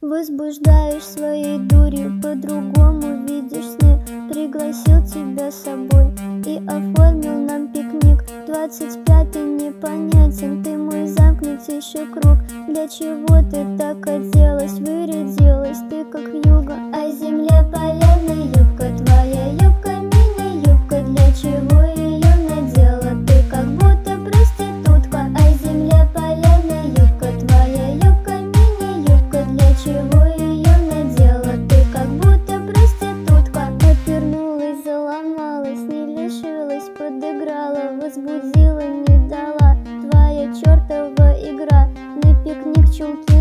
Возбуждаешь своей дурью, по-другому видишь сны. Пригласил тебя с собой и оформил нам пикник. 25-й непонятен, ты мой замкнутейший круг. Для чего ты так оделась, вырядилась ты как вьюга? А земля полярная юбка, твоя юбка, мини-юбка. Для чего ее надела, ты как будто проститутка? А земля полярная юбка, твоя юбка, мини-юбка. Для чего ее надела, ты как будто проститутка? Отвернулась, заломалась, не лишилась, подыграла, возбудила, не дала. Твоя чертова игра, на пикник чулки